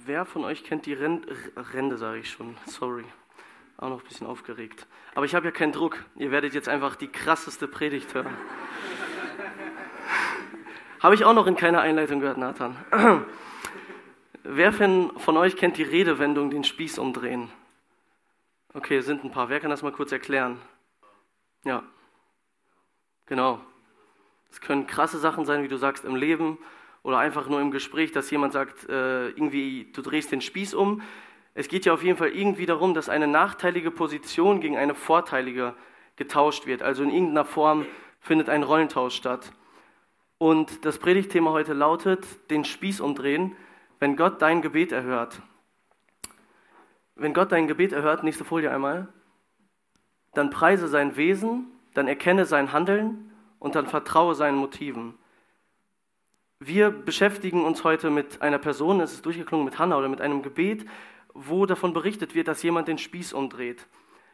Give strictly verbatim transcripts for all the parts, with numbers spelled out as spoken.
Wer von euch kennt die Ren- Rende, sage ich schon, sorry, auch noch ein bisschen aufgeregt. Aber ich habe ja keinen Druck, ihr werdet jetzt einfach die krasseste Predigt hören. Habe ich auch noch in keiner Einleitung gehört, Nathan. Wer von, von euch kennt die Redewendung, den Spieß umdrehen? Okay, sind ein paar. Wer kann das mal kurz erklären? Ja, genau. Es können krasse Sachen sein, wie du sagst, im Leben oder einfach nur im Gespräch, dass jemand sagt, äh, irgendwie, du drehst den Spieß um. Es geht ja auf jeden Fall irgendwie darum, dass eine nachteilige Position gegen eine vorteilige getauscht wird. Also in irgendeiner Form findet ein Rollentausch statt. Und das Predigtthema heute lautet, den Spieß umdrehen, wenn Gott dein Gebet erhört. Wenn Gott dein Gebet erhört, nächste Folie einmal, dann preise sein Wesen, dann erkenne sein Handeln und dann vertraue seinen Motiven. Wir beschäftigen uns heute mit einer Person, es ist durchgeklungen mit Hannah oder mit einem Gebet, wo davon berichtet wird, dass jemand den Spieß umdreht.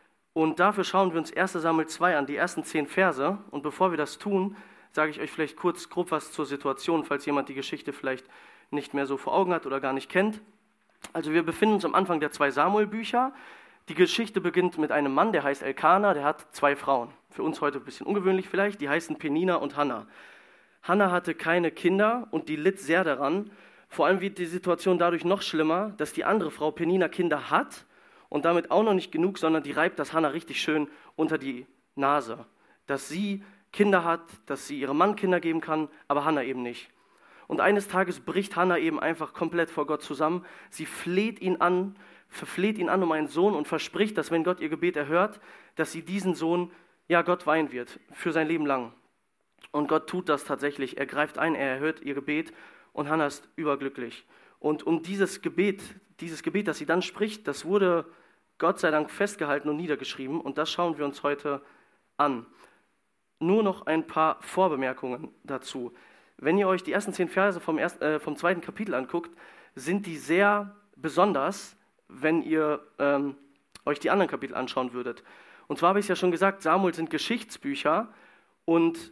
Und dafür schauen wir uns erster Samuel zwei an, die ersten zehn Verse. Und bevor wir das tun, sage ich euch vielleicht kurz grob was zur Situation, falls jemand die Geschichte vielleicht nicht mehr so vor Augen hat oder gar nicht kennt. Also wir befinden uns am Anfang der zwei Samuel-Bücher. Die Geschichte beginnt mit einem Mann, der heißt Elkana, der hat zwei Frauen. Für uns heute ein bisschen ungewöhnlich vielleicht, die heißen Penina und Hannah. Hannah hatte keine Kinder und die litt sehr daran. Vor allem wird die Situation dadurch noch schlimmer, dass die andere Frau Penina Kinder hat und damit auch noch nicht genug, sondern die reibt das Hannah richtig schön unter die Nase. Dass sie Kinder hat, dass sie ihrem Mann Kinder geben kann, aber Hannah eben nicht. Und eines Tages bricht Hannah eben einfach komplett vor Gott zusammen. Sie fleht ihn an, verfleht ihn an um einen Sohn und verspricht, dass wenn Gott ihr Gebet erhört, dass sie diesen Sohn, ja, Gott weihen wird, für sein Leben lang. Und Gott tut das tatsächlich. Er greift ein, er erhört ihr Gebet und Hannah ist überglücklich. Und um dieses Gebet, dieses Gebet, das sie dann spricht, das wurde Gott sei Dank festgehalten und niedergeschrieben. Und das schauen wir uns heute an. Nur noch ein paar Vorbemerkungen dazu. Wenn ihr euch die ersten zehn Verse vom, ersten, äh, vom zweiten Kapitel anguckt, sind die sehr besonders, wenn ihr ähm, euch die anderen Kapitel anschauen würdet. Und zwar habe ich es ja schon gesagt, Samuel sind Geschichtsbücher und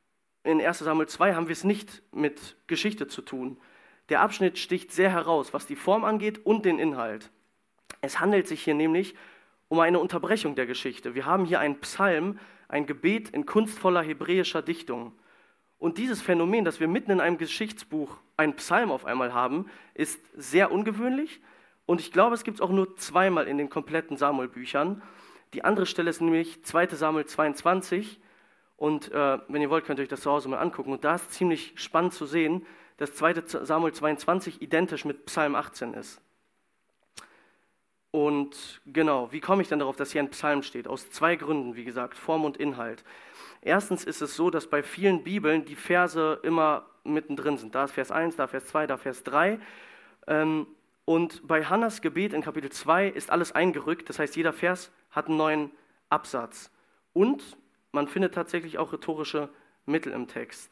in erster Samuel zwei haben wir es nicht mit Geschichte zu tun. Der Abschnitt sticht sehr heraus, was die Form angeht und den Inhalt. Es handelt sich hier nämlich um eine Unterbrechung der Geschichte. Wir haben hier einen Psalm, ein Gebet in kunstvoller hebräischer Dichtung. Und dieses Phänomen, dass wir mitten in einem Geschichtsbuch einen Psalm auf einmal haben, ist sehr ungewöhnlich. Und ich glaube, es gibt es auch nur zweimal in den kompletten Samuel-Büchern. Die andere Stelle ist nämlich zweiter Samuel zweiundzwanzig. Und äh, wenn ihr wollt, könnt ihr euch das zu Hause mal angucken. Und da ist ziemlich spannend zu sehen, dass zweiter Samuel zweiundzwanzig identisch mit Psalm achtzehn ist. Und genau, wie komme ich dann darauf, dass hier ein Psalm steht? Aus zwei Gründen, wie gesagt, Form und Inhalt. Erstens ist es so, dass bei vielen Bibeln die Verse immer mittendrin sind. Da ist Vers eins, da Vers zwei, da Vers drei. Ähm, und bei Hannahs Gebet in Kapitel zwei ist alles eingerückt. Das heißt, jeder Vers hat einen neuen Absatz. Und man findet tatsächlich auch rhetorische Mittel im Text.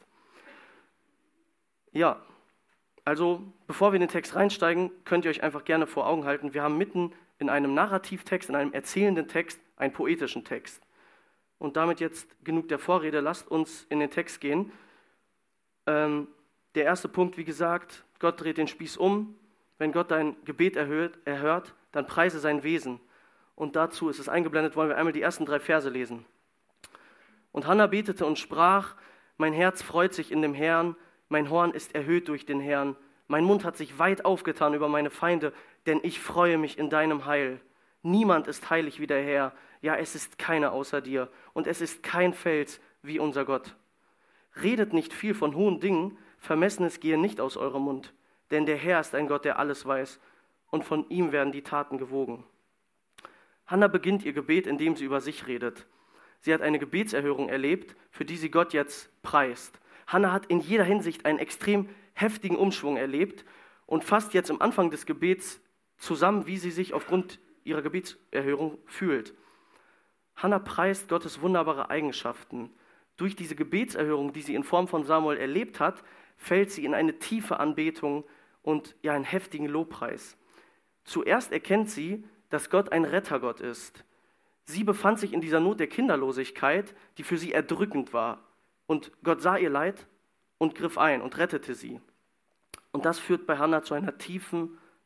Ja, also bevor wir in den Text reinsteigen, könnt ihr euch einfach gerne vor Augen halten, wir haben mitten in einem Narrativtext, in einem erzählenden Text, einen poetischen Text. Und damit jetzt genug der Vorrede, lasst uns in den Text gehen. Ähm, der erste Punkt, wie gesagt, Gott dreht den Spieß um. Wenn Gott dein Gebet erhört, erhört, dann preise sein Wesen. Und dazu ist es eingeblendet, wollen wir einmal die ersten drei Verse lesen. Und Hannah betete und sprach, mein Herz freut sich in dem Herrn, mein Horn ist erhöht durch den Herrn, mein Mund hat sich weit aufgetan über meine Feinde, denn ich freue mich in deinem Heil. Niemand ist heilig wie der Herr, ja, es ist keiner außer dir, und es ist kein Fels wie unser Gott. Redet nicht viel von hohen Dingen, Vermessenes gehe nicht aus eurem Mund, denn der Herr ist ein Gott, der alles weiß, und von ihm werden die Taten gewogen. Hannah beginnt ihr Gebet, indem sie über sich redet. Sie hat eine Gebetserhörung erlebt, für die sie Gott jetzt preist. Hannah hat in jeder Hinsicht einen extrem heftigen Umschwung erlebt und fasst jetzt am Anfang des Gebets zusammen, wie sie sich aufgrund ihrer Gebetserhörung fühlt. Hannah preist Gottes wunderbare Eigenschaften. Durch diese Gebetserhörung, die sie in Form von Samuel erlebt hat, fällt sie in eine tiefe Anbetung und ja, einen heftigen Lobpreis. Zuerst erkennt sie, dass Gott ein Rettergott ist. Sie befand sich in dieser Not der Kinderlosigkeit, die für sie erdrückend war. Und Gott sah ihr Leid und griff ein und rettete sie. Und das führt bei Hannah zu einer tiefen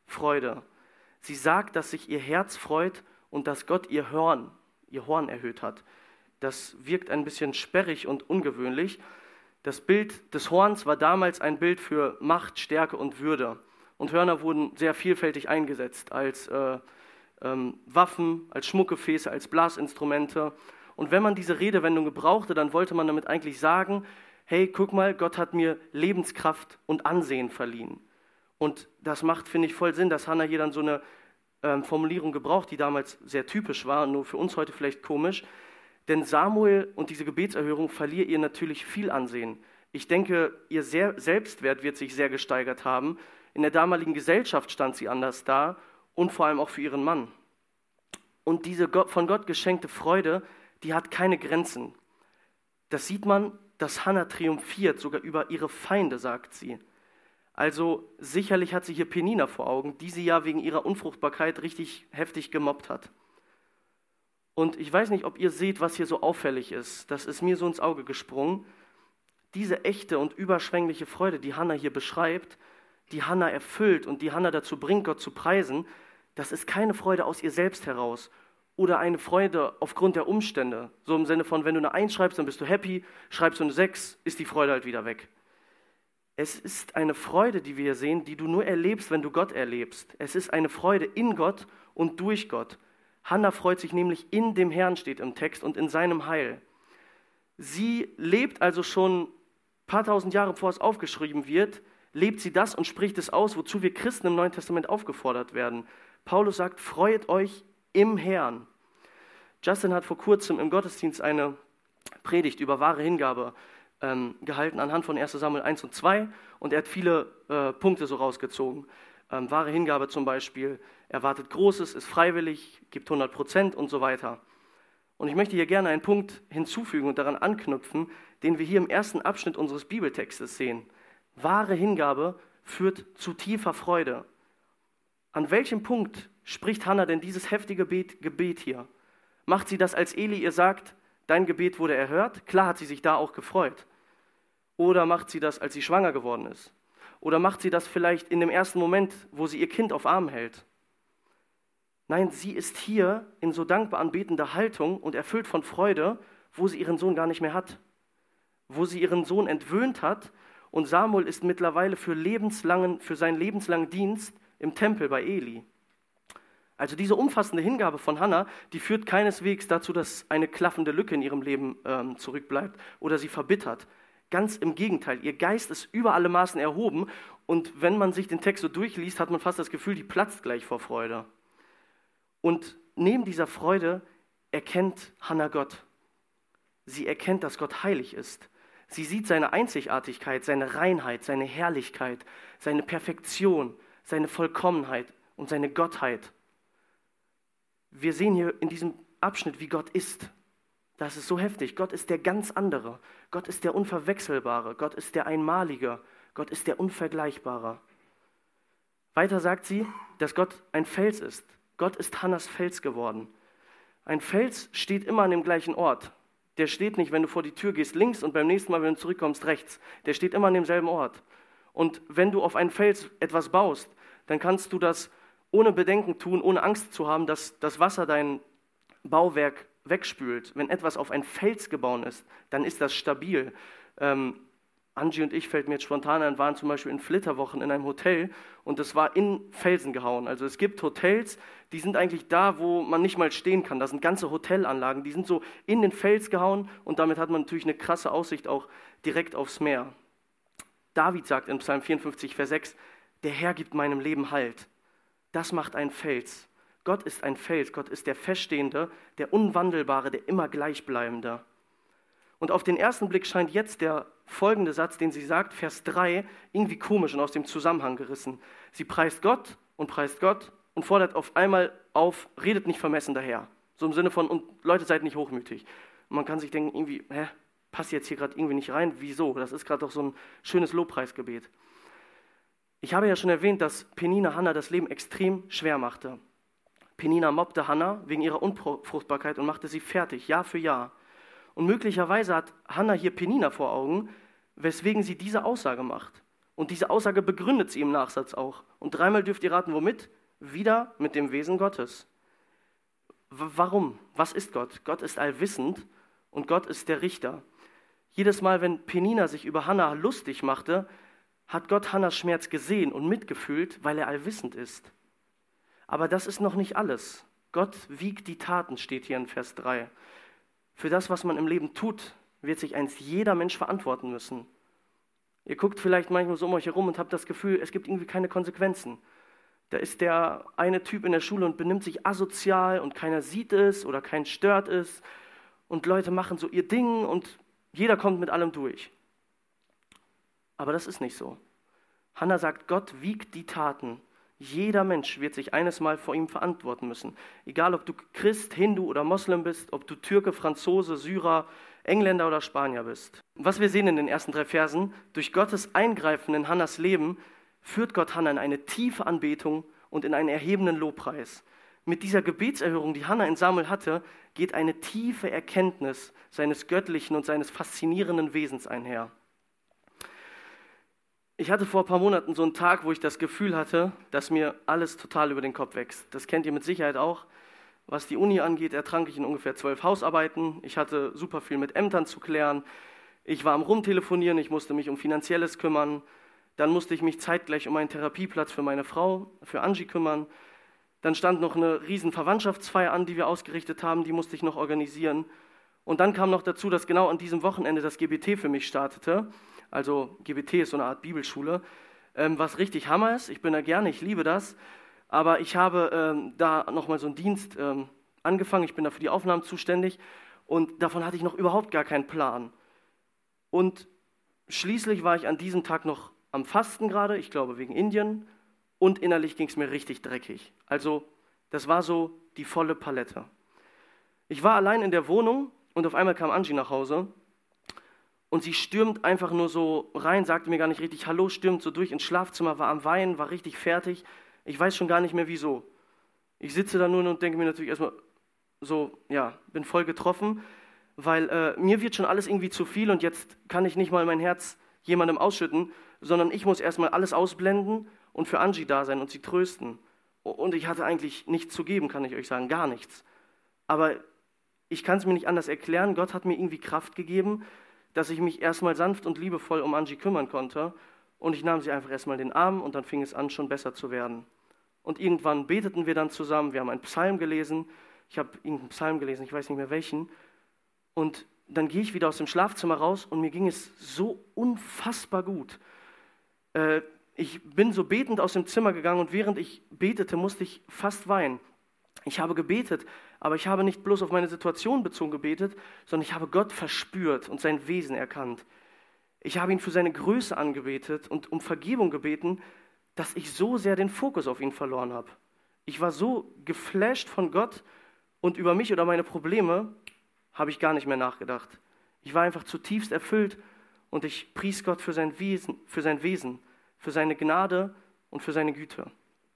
Freude. Sie sagt, dass sich ihr Herz freut und dass Gott ihr Horn, ihr Horn erhöht hat. Das wirkt ein bisschen sperrig und ungewöhnlich. Das Bild des Horns war damals ein Bild für Macht, Stärke und Würde. Und Hörner wurden sehr vielfältig eingesetzt als äh, ähm, Waffen, als Schmuckgefäße, als Blasinstrumente. Und wenn man diese Redewendung gebrauchte, dann wollte man damit eigentlich sagen, hey, guck mal, Gott hat mir Lebenskraft und Ansehen verliehen. Und das macht, finde ich, voll Sinn, dass Hannah hier dann so eine ähm, Formulierung gebraucht, die damals sehr typisch war, nur für uns heute vielleicht komisch. Denn Samuel und diese Gebetserhörung verlieren ihr natürlich viel Ansehen. Ich denke, ihr sehr Selbstwert wird sich sehr gesteigert haben. In der damaligen Gesellschaft stand sie anders da und vor allem auch für ihren Mann. Und diese von Gott geschenkte Freude, die hat keine Grenzen. Das sieht man, dass Hannah triumphiert, sogar über ihre Feinde, sagt sie. Also sicherlich hat sie hier Penina vor Augen, die sie ja wegen ihrer Unfruchtbarkeit richtig heftig gemobbt hat. Und ich weiß nicht, ob ihr seht, was hier so auffällig ist. Das ist mir so ins Auge gesprungen. Diese echte und überschwängliche Freude, die Hannah hier beschreibt, die Hannah erfüllt und die Hannah dazu bringt, Gott zu preisen, das ist keine Freude aus ihr selbst heraus oder eine Freude aufgrund der Umstände. So im Sinne von, wenn du eine eins schreibst, dann bist du happy, schreibst du eine sechs, ist die Freude halt wieder weg. Es ist eine Freude, die wir hier sehen, die du nur erlebst, wenn du Gott erlebst. Es ist eine Freude in Gott und durch Gott. Hannah freut sich nämlich in dem Herrn, steht im Text, und in seinem Heil. Sie lebt also schon ein paar tausend Jahre, bevor es aufgeschrieben wird, lebt sie das und spricht es aus, wozu wir Christen im Neuen Testament aufgefordert werden. Paulus sagt, freut euch im Herrn. Justin hat vor kurzem im Gottesdienst eine Predigt über wahre Hingabe ähm, gehalten anhand von erster Samuel eins und zwei und er hat viele äh, Punkte so rausgezogen. Ähm, wahre Hingabe zum Beispiel, erwartet Großes, ist freiwillig, gibt hundert Prozent und so weiter. Und ich möchte hier gerne einen Punkt hinzufügen und daran anknüpfen, den wir hier im ersten Abschnitt unseres Bibeltextes sehen. Wahre Hingabe führt zu tiefer Freude. An welchem Punkt spricht Hannah denn dieses heftige Gebet, Gebet hier? Macht sie das, als Eli ihr sagt, dein Gebet wurde erhört? Klar hat sie sich da auch gefreut. Oder macht sie das, als sie schwanger geworden ist? Oder macht sie das vielleicht in dem ersten Moment, wo sie ihr Kind auf Arm hält? Nein, sie ist hier in so dankbar anbetender Haltung und erfüllt von Freude, wo sie ihren Sohn gar nicht mehr hat. Wo sie ihren Sohn entwöhnt hat und Samuel ist mittlerweile für, lebenslangen, für seinen lebenslangen Dienst im Tempel bei Eli. Also diese umfassende Hingabe von Hannah, die führt keineswegs dazu, dass eine klaffende Lücke in ihrem Leben ähm, zurückbleibt oder sie verbittert. Ganz im Gegenteil, ihr Geist ist über alle Maßen erhoben und wenn man sich den Text so durchliest, hat man fast das Gefühl, die platzt gleich vor Freude. Und neben dieser Freude erkennt Hannah Gott. Sie erkennt, dass Gott heilig ist. Sie sieht seine Einzigartigkeit, seine Reinheit, seine Herrlichkeit, seine Perfektion, seine Vollkommenheit und seine Gottheit. Wir sehen hier in diesem Abschnitt, wie Gott ist. Das ist so heftig. Gott ist der ganz andere. Gott ist der Unverwechselbare. Gott ist der Einmalige. Gott ist der Unvergleichbare. Weiter sagt sie, dass Gott ein Fels ist. Gott ist Hannas Fels geworden. Ein Fels steht immer an dem gleichen Ort. Der steht nicht, wenn du vor die Tür gehst, links und beim nächsten Mal, wenn du zurückkommst, rechts. Der steht immer an demselben Ort. Und wenn du auf einen Fels etwas baust, dann kannst du das ohne Bedenken tun, ohne Angst zu haben, dass das Wasser dein Bauwerk wegspült. Wenn etwas auf einen Fels gebaut ist, dann ist das stabil. Ähm, Angie und ich, fällt mir jetzt spontan ein, waren zum Beispiel in Flitterwochen in einem Hotel und das war in Felsen gehauen. Also es gibt Hotels, die sind eigentlich da, wo man nicht mal stehen kann. Das sind ganze Hotelanlagen, die sind so in den Fels gehauen und damit hat man natürlich eine krasse Aussicht auch direkt aufs Meer. David sagt in Psalm vierundfünfzig, Vers sechs, der Herr gibt meinem Leben Halt. Das macht ein Fels. Gott ist ein Fels, Gott ist der Feststehende, der Unwandelbare, der immer Gleichbleibende. Und auf den ersten Blick scheint jetzt der folgende Satz, den sie sagt, Vers drei, irgendwie komisch und aus dem Zusammenhang gerissen. Sie preist Gott und preist Gott und fordert auf einmal auf, redet nicht vermessen daher. So im Sinne von, und Leute, seid nicht hochmütig. Und man kann sich denken, irgendwie, hä, passt jetzt hier gerade irgendwie nicht rein, wieso? Das ist gerade doch so ein schönes Lobpreisgebet. Ich habe ja schon erwähnt, dass Penina Hannah das Leben extrem schwer machte. Penina mobbte Hannah wegen ihrer Unfruchtbarkeit und machte sie fertig, Jahr für Jahr. Und möglicherweise hat Hannah hier Penina vor Augen, weswegen sie diese Aussage macht. Und diese Aussage begründet sie im Nachsatz auch. Und dreimal dürft ihr raten, womit? Wieder mit dem Wesen Gottes. W- warum? Was ist Gott? Gott ist allwissend und Gott ist der Richter. Jedes Mal, wenn Penina sich über Hannah lustig machte, hat Gott Hannahs Schmerz gesehen und mitgefühlt, weil er allwissend ist. Aber das ist noch nicht alles. Gott wiegt die Taten, steht hier in Vers drei. Für das, was man im Leben tut, wird sich einst jeder Mensch verantworten müssen. Ihr guckt vielleicht manchmal so um euch herum und habt das Gefühl, es gibt irgendwie keine Konsequenzen. Da ist der eine Typ in der Schule und benimmt sich asozial und keiner sieht es oder keinen stört es. Und Leute machen so ihr Ding und jeder kommt mit allem durch. Aber das ist nicht so. Hannah sagt, Gott wiegt die Taten. Jeder Mensch wird sich eines Mal vor ihm verantworten müssen. Egal, ob du Christ, Hindu oder Moslem bist, ob du Türke, Franzose, Syrer, Engländer oder Spanier bist. Was wir sehen in den ersten drei Versen, durch Gottes Eingreifen in Hannahs Leben führt Gott Hannah in eine tiefe Anbetung und in einen erhebenden Lobpreis. Mit dieser Gebetserhörung, die Hannah in Samuel hatte, geht eine tiefe Erkenntnis seines göttlichen und seines faszinierenden Wesens einher. Ich hatte vor ein paar Monaten so einen Tag, wo ich das Gefühl hatte, dass mir alles total über den Kopf wächst. Das kennt ihr mit Sicherheit auch. Was die Uni angeht, ertrank ich in ungefähr zwölf Hausarbeiten. Ich hatte super viel mit Ämtern zu klären. Ich war am Rumtelefonieren, ich musste mich um Finanzielles kümmern. Dann musste ich mich zeitgleich um einen Therapieplatz für meine Frau, für Angie kümmern. Dann stand noch eine riesen Verwandtschaftsfeier an, die wir ausgerichtet haben, die musste ich noch organisieren. Und dann kam noch dazu, dass genau an diesem Wochenende das G B T für mich startete. Also G B T ist so eine Art Bibelschule, ähm, was richtig Hammer ist. Ich bin da gerne, ich liebe das. Aber ich habe ähm, da nochmal so einen Dienst ähm, angefangen. Ich bin da für die Aufnahmen zuständig. Und davon hatte ich noch überhaupt gar keinen Plan. Und schließlich war ich an diesem Tag noch am Fasten gerade, ich glaube wegen Indien. Und innerlich ging es mir richtig dreckig. Also das war so die volle Palette. Ich war allein in der Wohnung und auf einmal kam Angie nach Hause. Und sie stürmt einfach nur so rein, sagte mir gar nicht richtig Hallo, stürmt so durch ins Schlafzimmer, war am Weinen, war richtig fertig. Ich weiß schon gar nicht mehr wieso. Ich sitze da nur und denke mir natürlich erstmal so, ja, bin voll getroffen, weil äh, mir wird schon alles irgendwie zu viel und jetzt kann ich nicht mal mein Herz jemandem ausschütten, sondern ich muss erstmal alles ausblenden und für Angie da sein und sie trösten. Und ich hatte eigentlich nichts zu geben, kann ich euch sagen, gar nichts. Aber ich kann es mir nicht anders erklären, Gott hat mir irgendwie Kraft gegeben, dass ich mich erstmal sanft und liebevoll um Angie kümmern konnte und ich nahm sie einfach erstmal in den Arm und dann fing es an, schon besser zu werden. Und irgendwann beteten wir dann zusammen, wir haben einen Psalm gelesen, ich habe irgendeinen Psalm gelesen, ich weiß nicht mehr welchen, und dann gehe ich wieder aus dem Schlafzimmer raus und mir ging es so unfassbar gut. Äh, ich bin so betend aus dem Zimmer gegangen und während ich betete, musste ich fast weinen. Ich habe gebetet, aber ich habe nicht bloß auf meine Situation bezogen gebetet, sondern ich habe Gott verspürt und sein Wesen erkannt. Ich habe ihn für seine Größe angebetet und um Vergebung gebeten, dass ich so sehr den Fokus auf ihn verloren habe. Ich war so geflasht von Gott und über mich oder meine Probleme habe ich gar nicht mehr nachgedacht. Ich war einfach zutiefst erfüllt und ich pries Gott für sein Wesen, für sein Wesen, für seine Gnade und für seine Güte.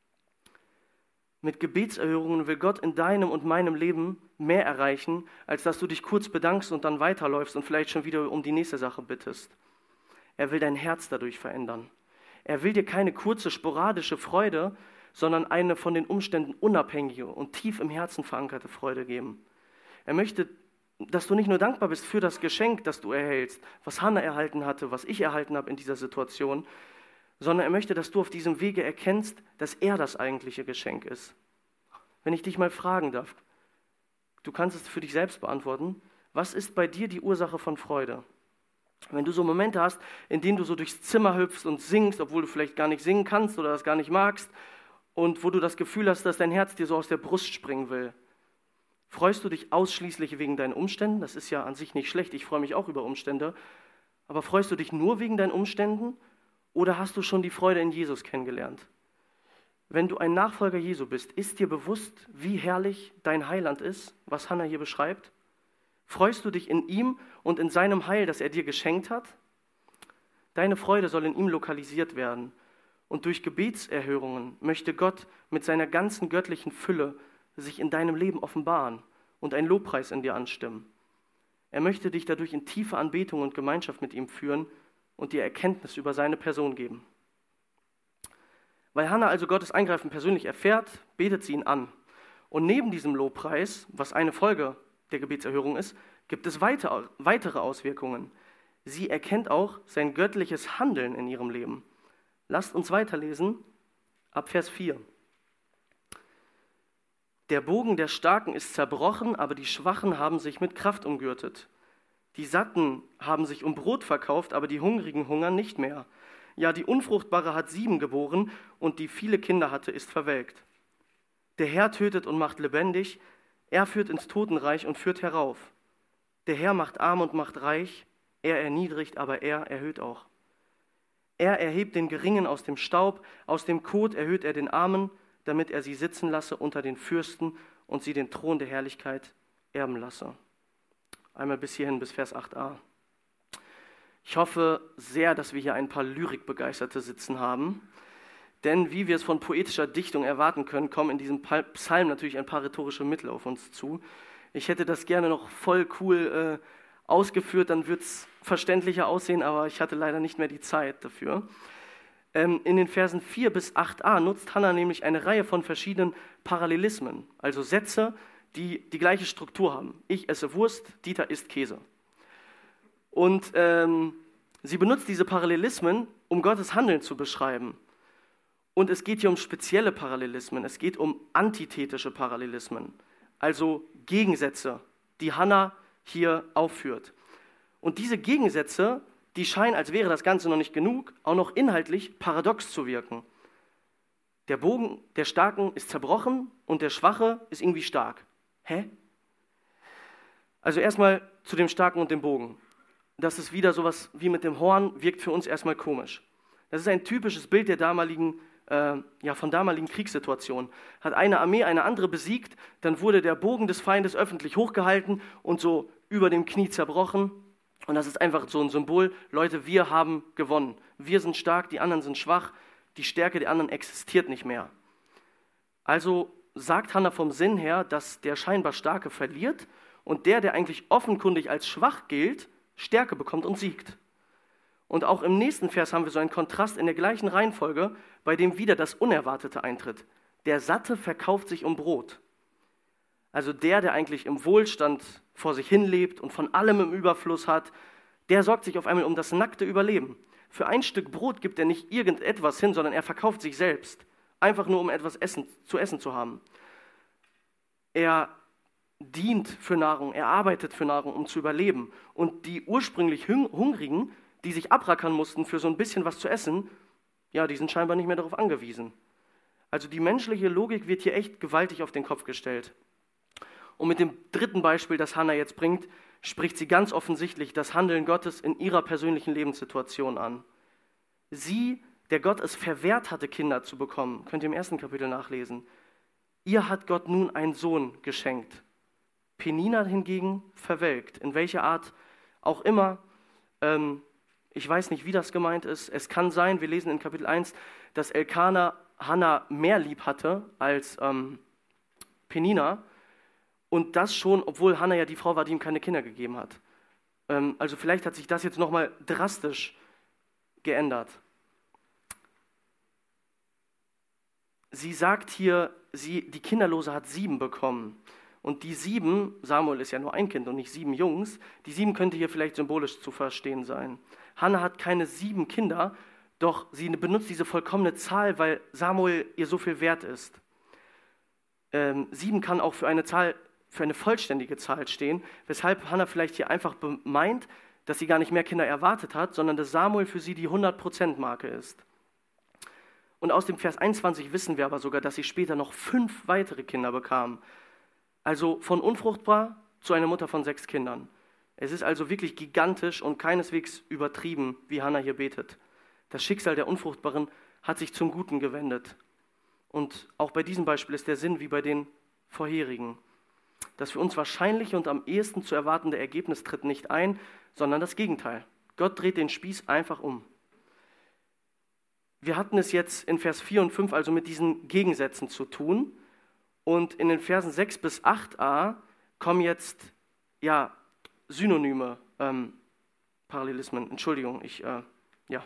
Mit Gebetserhörungen will Gott in deinem und meinem Leben mehr erreichen, als dass du dich kurz bedankst und dann weiterläufst und vielleicht schon wieder um die nächste Sache bittest. Er will dein Herz dadurch verändern. Er will dir keine kurze, sporadische Freude, sondern eine von den Umständen unabhängige und tief im Herzen verankerte Freude geben. Er möchte, dass du nicht nur dankbar bist für das Geschenk, das du erhältst, was Hannah erhalten hatte, was ich erhalten habe in dieser Situation, sondern er möchte, dass du auf diesem Wege erkennst, dass er das eigentliche Geschenk ist. Wenn ich dich mal fragen darf, du kannst es für dich selbst beantworten, was ist bei dir die Ursache von Freude? Wenn du so Momente hast, in denen du so durchs Zimmer hüpfst und singst, obwohl du vielleicht gar nicht singen kannst oder das gar nicht magst, und wo du das Gefühl hast, dass dein Herz dir so aus der Brust springen will, freust du dich ausschließlich wegen deinen Umständen? Das ist ja an sich nicht schlecht, ich freue mich auch über Umstände, aber freust du dich nur wegen deinen Umständen? Oder hast du schon die Freude in Jesus kennengelernt? Wenn du ein Nachfolger Jesu bist, ist dir bewusst, wie herrlich dein Heiland ist, was Hannah hier beschreibt? Freust du dich in ihm und in seinem Heil, das er dir geschenkt hat? Deine Freude soll in ihm lokalisiert werden. Und durch Gebetserhörungen möchte Gott mit seiner ganzen göttlichen Fülle sich in deinem Leben offenbaren und einen Lobpreis in dir anstimmen. Er möchte dich dadurch in tiefe Anbetung und Gemeinschaft mit ihm führen, und dir Erkenntnis über seine Person geben. Weil Hannah also Gottes Eingreifen persönlich erfährt, betet sie ihn an. Und neben diesem Lobpreis, was eine Folge der Gebetserhörung ist, gibt es weitere Auswirkungen. Sie erkennt auch sein göttliches Handeln in ihrem Leben. Lasst uns weiterlesen, ab Vers vier. Der Bogen der Starken ist zerbrochen, aber die Schwachen haben sich mit Kraft umgürtet. Die Satten haben sich um Brot verkauft, aber die Hungrigen hungern nicht mehr. Ja, die Unfruchtbare hat sieben geboren und die viele Kinder hatte, ist verwelkt. Der Herr tötet und macht lebendig, er führt ins Totenreich und führt herauf. Der Herr macht arm und macht reich, er erniedrigt, aber er erhöht auch. Er erhebt den Geringen aus dem Staub, aus dem Kot erhöht er den Armen, damit er sie sitzen lasse unter den Fürsten und sie den Thron der Herrlichkeit erben lasse. Einmal bis hierhin, bis Vers acht a. Ich hoffe sehr, dass wir hier ein paar Lyrikbegeisterte sitzen haben, denn wie wir es von poetischer Dichtung erwarten können, kommen in diesem Psalm natürlich ein paar rhetorische Mittel auf uns zu. Ich hätte das gerne noch voll cool äh, ausgeführt, dann wird es verständlicher aussehen, aber ich hatte leider nicht mehr die Zeit dafür. Ähm, in den Versen vier bis acht a nutzt Hannah nämlich eine Reihe von verschiedenen Parallelismen, also Sätze, die die gleiche Struktur haben. Ich esse Wurst, Dieter isst Käse. Und ähm, sie benutzt diese Parallelismen, um Gottes Handeln zu beschreiben. Und es geht hier um spezielle Parallelismen, es geht um antithetische Parallelismen, also Gegensätze, die Hannah hier aufführt. Und diese Gegensätze, die scheinen, als wäre das Ganze noch nicht genug, auch noch inhaltlich paradox zu wirken. Der Bogen der Starken ist zerbrochen und der Schwache ist irgendwie stark. Hä? Also erstmal zu dem Starken und dem Bogen. Das ist wieder sowas wie mit dem Horn, wirkt für uns erstmal komisch. Das ist ein typisches Bild der damaligen, äh, ja, von damaligen Kriegssituationen. Hat eine Armee eine andere besiegt, dann wurde der Bogen des Feindes öffentlich hochgehalten und so über dem Knie zerbrochen. Und das ist einfach so ein Symbol, Leute, wir haben gewonnen. Wir sind stark, die anderen sind schwach, die Stärke der anderen existiert nicht mehr. Also sagt Hannah vom Sinn her, dass der scheinbar Starke verliert und der, der eigentlich offenkundig als schwach gilt, Stärke bekommt und siegt. Und auch im nächsten Vers haben wir so einen Kontrast in der gleichen Reihenfolge, bei dem wieder das Unerwartete eintritt. Der Satte verkauft sich um Brot. Also der, der eigentlich im Wohlstand vor sich hin lebt und von allem im Überfluss hat, der sorgt sich auf einmal um das nackte Überleben. Für ein Stück Brot gibt er nicht irgendetwas hin, sondern er verkauft sich selbst. Einfach nur, um etwas essen, zu essen zu haben. Er dient für Nahrung, er arbeitet für Nahrung, um zu überleben. Und die ursprünglich Hungrigen, die sich abrackern mussten für so ein bisschen was zu essen, ja, die sind scheinbar nicht mehr darauf angewiesen. Also die menschliche Logik wird hier echt gewaltig auf den Kopf gestellt. Und mit dem dritten Beispiel, das Hannah jetzt bringt, spricht sie ganz offensichtlich das Handeln Gottes in ihrer persönlichen Lebenssituation an. Sie, der Gott es verwehrt hatte, Kinder zu bekommen, könnt ihr im ersten Kapitel nachlesen, ihr hat Gott nun einen Sohn geschenkt. Penina hingegen verwelkt, in welcher Art auch immer. Ähm, ich weiß nicht, wie das gemeint ist. Es kann sein, wir lesen in Kapitel eins, dass Elkana Hannah mehr lieb hatte als ähm, Penina. Und das schon, obwohl Hannah ja die Frau war, die ihm keine Kinder gegeben hat. Ähm, also vielleicht hat sich das jetzt nochmal drastisch geändert. Sie sagt hier, sie, die Kinderlose hat sieben bekommen. Und die sieben, Samuel ist ja nur ein Kind und nicht sieben Jungs, die sieben könnte hier vielleicht symbolisch zu verstehen sein. Hannah hat keine sieben Kinder, doch sie benutzt diese vollkommene Zahl, weil Samuel ihr so viel wert ist. Ähm, sieben kann auch für eine Zahl, für eine vollständige Zahl stehen, weshalb Hannah vielleicht hier einfach meint, dass sie gar nicht mehr Kinder erwartet hat, sondern dass Samuel für sie die hundert Prozent Marke ist. Und aus dem Vers einundzwanzig wissen wir aber sogar, dass sie später noch fünf weitere Kinder bekam. Also von unfruchtbar zu einer Mutter von sechs Kindern. Es ist also wirklich gigantisch und keineswegs übertrieben, wie Hannah hier betet. Das Schicksal der Unfruchtbaren hat sich zum Guten gewendet. Und auch bei diesem Beispiel ist der Sinn wie bei den vorherigen. Das für uns wahrscheinliche und am ehesten zu erwartende Ergebnis tritt nicht ein, sondern das Gegenteil. Gott dreht den Spieß einfach um. Wir hatten es jetzt in Vers vier und fünf also mit diesen Gegensätzen zu tun. Und in den Versen sechs bis acht a kommen jetzt ja, Synonyme, ähm, Parallelismen. Entschuldigung, ich äh, Ja.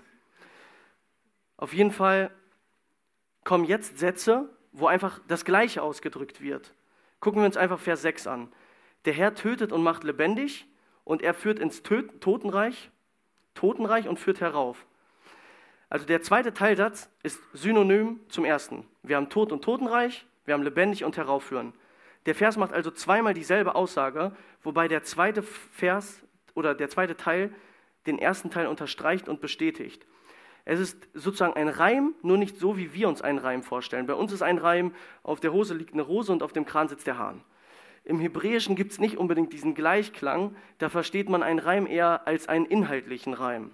Auf jeden Fall kommen jetzt Sätze, wo einfach das Gleiche ausgedrückt wird. Gucken wir uns einfach Vers sechs an. Der Herr tötet und macht lebendig und er führt ins Tö- Totenreich, Totenreich und führt herauf. Also der zweite Teilsatz ist synonym zum ersten. Wir haben Tod und Totenreich, wir haben lebendig und heraufführen. Der Vers macht also zweimal dieselbe Aussage, wobei der zweite Vers oder der zweite Teil den ersten Teil unterstreicht und bestätigt. Es ist sozusagen ein Reim, nur nicht so, wie wir uns einen Reim vorstellen. Bei uns ist ein Reim, auf der Hose liegt eine Rose und auf dem Kran sitzt der Hahn. Im Hebräischen gibt es nicht unbedingt diesen Gleichklang, da versteht man einen Reim eher als einen inhaltlichen Reim.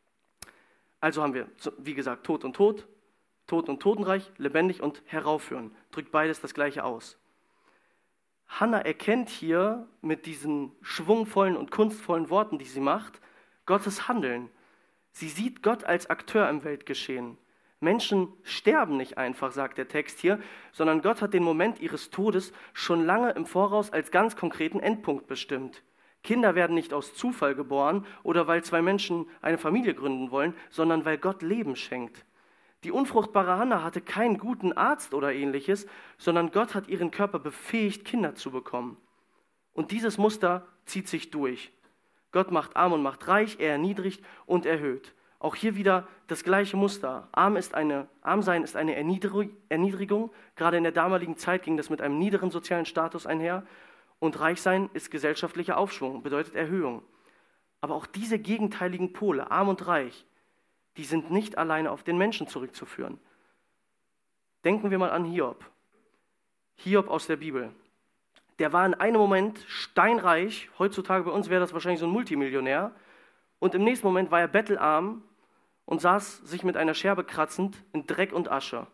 Also haben wir, wie gesagt, Tod und Tod, Tod und Totenreich, lebendig und heraufführen. Drückt beides das Gleiche aus. Hannah erkennt hier mit diesen schwungvollen und kunstvollen Worten, die sie macht, Gottes Handeln. Sie sieht Gott als Akteur im Weltgeschehen. Menschen sterben nicht einfach, sagt der Text hier, sondern Gott hat den Moment ihres Todes schon lange im Voraus als ganz konkreten Endpunkt bestimmt. Kinder werden nicht aus Zufall geboren oder weil zwei Menschen eine Familie gründen wollen, sondern weil Gott Leben schenkt. Die unfruchtbare Hannah hatte keinen guten Arzt oder ähnliches, sondern Gott hat ihren Körper befähigt, Kinder zu bekommen. Und dieses Muster zieht sich durch. Gott macht arm und macht reich, er erniedrigt und erhöht. Auch hier wieder das gleiche Muster. Arm ist eine, arm sein ist eine Erniedrigung. Gerade in der damaligen Zeit ging das mit einem niederen sozialen Status einher. Und reich sein ist gesellschaftlicher Aufschwung, bedeutet Erhöhung. Aber auch diese gegenteiligen Pole, arm und reich, die sind nicht alleine auf den Menschen zurückzuführen. Denken wir mal an Hiob. Hiob aus der Bibel. Der war in einem Moment steinreich, heutzutage bei uns wäre das wahrscheinlich so ein Multimillionär, und im nächsten Moment war er bettelarm und saß sich mit einer Scherbe kratzend in Dreck und Asche.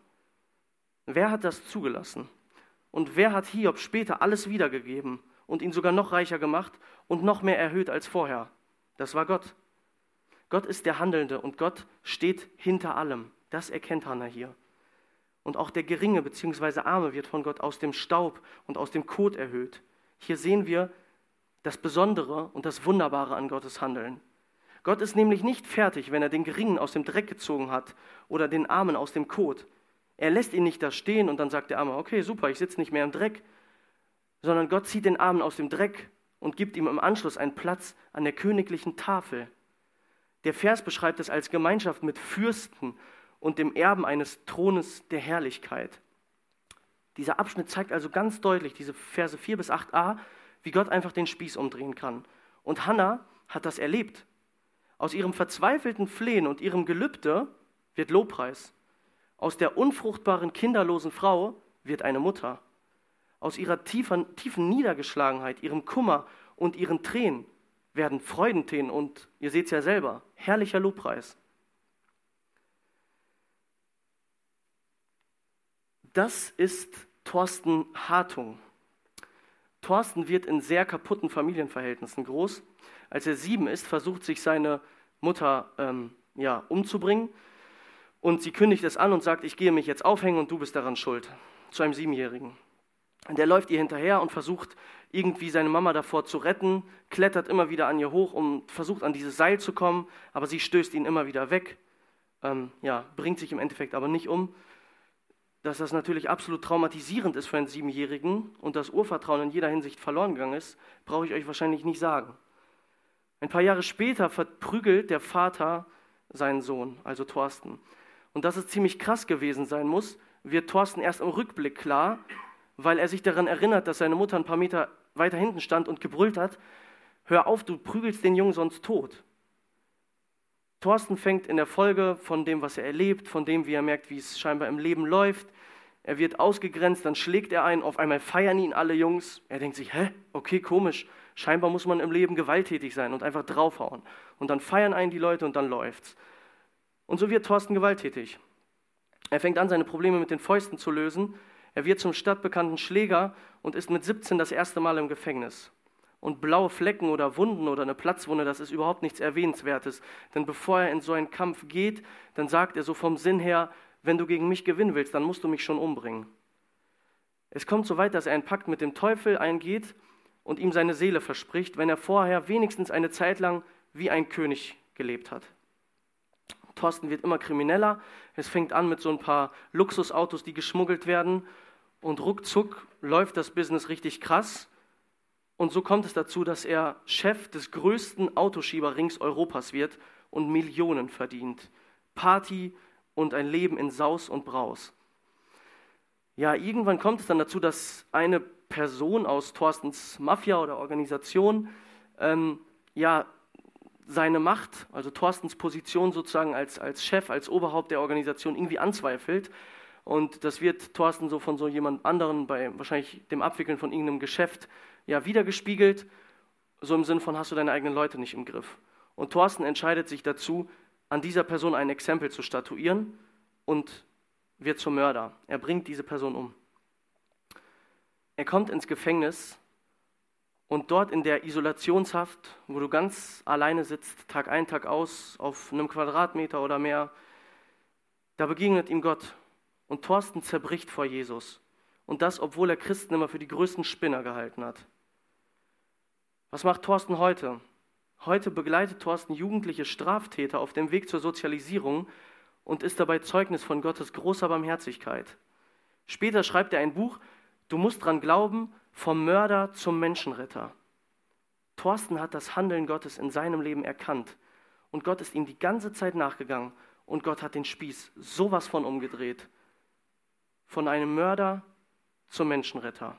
Wer hat das zugelassen? Und wer hat Hiob später alles wiedergegeben und ihn sogar noch reicher gemacht und noch mehr erhöht als vorher? Das war Gott. Gott ist der Handelnde und Gott steht hinter allem. Das erkennt Hannah hier. Und auch der Geringe bzw. Arme wird von Gott aus dem Staub und aus dem Kot erhöht. Hier sehen wir das Besondere und das Wunderbare an Gottes Handeln. Gott ist nämlich nicht fertig, wenn er den Geringen aus dem Dreck gezogen hat oder den Armen aus dem Kot. Er lässt ihn nicht da stehen und dann sagt der Arme, okay, super, ich sitze nicht mehr im Dreck, sondern Gott zieht den Armen aus dem Dreck und gibt ihm im Anschluss einen Platz an der königlichen Tafel. Der Vers beschreibt es als Gemeinschaft mit Fürsten und dem Erben eines Thrones der Herrlichkeit. Dieser Abschnitt zeigt also ganz deutlich, diese Verse vier bis acht a, wie Gott einfach den Spieß umdrehen kann. Und Hannah hat das erlebt. Aus ihrem verzweifelten Flehen und ihrem Gelübde wird Lobpreis. Aus der unfruchtbaren, kinderlosen Frau wird eine Mutter. Aus ihrer tiefen, tiefen Niedergeschlagenheit, ihrem Kummer und ihren Tränen werden Freudentränen und, ihr seht es ja selber, herrlicher Lobpreis. Das ist Thorsten Hartung. Thorsten wird in sehr kaputten Familienverhältnissen groß. Als er sieben ist, versucht sich seine Mutter ähm, ja, umzubringen. Und sie kündigt es an und sagt, ich gehe mich jetzt aufhängen und du bist daran schuld. Zu einem Siebenjährigen. Und der läuft ihr hinterher und versucht irgendwie seine Mama davor zu retten, klettert immer wieder an ihr hoch und versucht an dieses Seil zu kommen, aber sie stößt ihn immer wieder weg, ähm, ja, bringt sich im Endeffekt aber nicht um. Dass das natürlich absolut traumatisierend ist für einen Siebenjährigen und das Urvertrauen in jeder Hinsicht verloren gegangen ist, brauche ich euch wahrscheinlich nicht sagen. Ein paar Jahre später verprügelt der Vater seinen Sohn, also Thorsten. Und dass es ziemlich krass gewesen sein muss, wird Thorsten erst im Rückblick klar, weil er sich daran erinnert, dass seine Mutter ein paar Meter weiter hinten stand und gebrüllt hat, hör auf, du prügelst den Jungen sonst tot. Thorsten fängt in der Folge von dem, was er erlebt, von dem, wie er merkt, wie es scheinbar im Leben läuft. Er wird ausgegrenzt, dann schlägt er ein, auf einmal feiern ihn alle Jungs. Er denkt sich, hä, okay, komisch, scheinbar muss man im Leben gewalttätig sein und einfach draufhauen. Und dann feiern einen die Leute und dann läuft's. Und so wird Thorsten gewalttätig. Er fängt an, seine Probleme mit den Fäusten zu lösen. Er wird zum stadtbekannten Schläger und ist mit siebzehn das erste Mal im Gefängnis. Und blaue Flecken oder Wunden oder eine Platzwunde, das ist überhaupt nichts Erwähnenswertes. Denn bevor er in so einen Kampf geht, dann sagt er so vom Sinn her, wenn du gegen mich gewinnen willst, dann musst du mich schon umbringen. Es kommt so weit, dass er einen Pakt mit dem Teufel eingeht und ihm seine Seele verspricht, wenn er vorher wenigstens eine Zeit lang wie ein König gelebt hat. Thorsten wird immer krimineller. Es fängt an mit so ein paar Luxusautos, die geschmuggelt werden. Und ruckzuck läuft das Business richtig krass. Und so kommt es dazu, dass er Chef des größten Autoschieberrings Europas wird und Millionen verdient. Party und ein Leben in Saus und Braus. Ja, irgendwann kommt es dann dazu, dass eine Person aus Thorstens Mafia oder Organisation ähm, ja, seine Macht, also Thorstens Position sozusagen als, als Chef, als Oberhaupt der Organisation irgendwie anzweifelt. Und das wird Thorsten so von so jemand anderen bei wahrscheinlich dem Abwickeln von irgendeinem Geschäft ja wiedergespiegelt, so im Sinn von, hast du deine eigenen Leute nicht im Griff. Und Thorsten entscheidet sich dazu, an dieser Person ein Exempel zu statuieren und wird zum Mörder. Er bringt diese Person um. Er kommt ins Gefängnis und dort in der Isolationshaft, wo du ganz alleine sitzt, Tag ein, Tag aus, auf einem Quadratmeter oder mehr, da begegnet ihm Gott. Und Thorsten zerbricht vor Jesus. Und das, obwohl er Christen immer für die größten Spinner gehalten hat. Was macht Thorsten heute? Heute begleitet Thorsten jugendliche Straftäter auf dem Weg zur Sozialisierung und ist dabei Zeugnis von Gottes großer Barmherzigkeit. Später schreibt er ein Buch, Du musst dran glauben, vom Mörder zum Menschenretter. Thorsten hat das Handeln Gottes in seinem Leben erkannt und Gott ist ihm die ganze Zeit nachgegangen und Gott hat den Spieß sowas von umgedreht. Von einem Mörder zum Menschenretter.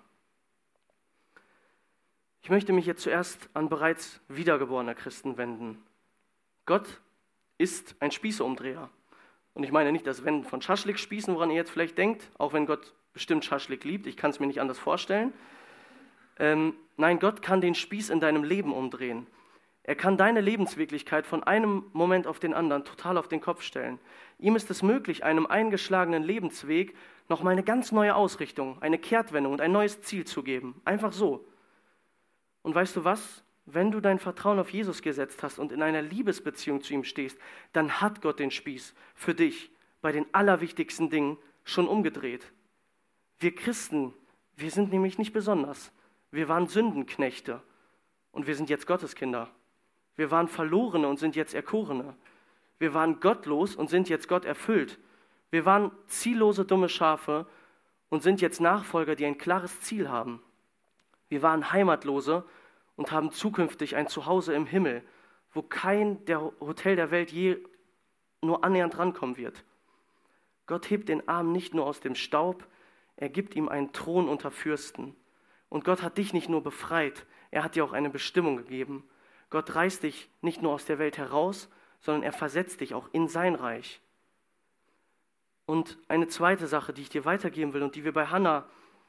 Ich möchte mich jetzt zuerst an bereits wiedergeborene Christen wenden. Gott ist ein Spießeumdreher. Und ich meine nicht das Wenden von Schaschlik-Spießen, woran ihr jetzt vielleicht denkt, auch wenn Gott bestimmt Schaschlik liebt, ich kann es mir nicht anders vorstellen. Ähm, nein, Gott kann den Spieß in deinem Leben umdrehen. Er kann deine Lebenswirklichkeit von einem Moment auf den anderen total auf den Kopf stellen. Ihm ist es möglich, einem eingeschlagenen Lebensweg nochmal eine ganz neue Ausrichtung, eine Kehrtwendung und ein neues Ziel zu geben. Einfach so. Und weißt du was? Wenn du dein Vertrauen auf Jesus gesetzt hast und in einer Liebesbeziehung zu ihm stehst, dann hat Gott den Spieß für dich bei den allerwichtigsten Dingen schon umgedreht. Wir Christen, wir sind nämlich nicht besonders. Wir waren Sündenknechte und wir sind jetzt Gotteskinder. Wir waren Verlorene und sind jetzt Erkorene. Wir waren gottlos und sind jetzt Gott erfüllt. Wir waren ziellose, dumme Schafe und sind jetzt Nachfolger, die ein klares Ziel haben. Wir waren Heimatlose und haben zukünftig ein Zuhause im Himmel, wo kein der Hotel der Welt je nur annähernd rankommen wird. Gott hebt den Armen nicht nur aus dem Staub, er gibt ihm einen Thron unter Fürsten. Und Gott hat dich nicht nur befreit, er hat dir auch eine Bestimmung gegeben. Gott reißt dich nicht nur aus der Welt heraus, sondern er versetzt dich auch in sein Reich. Und eine zweite Sache, die ich dir weitergeben will und die wir bei Hannah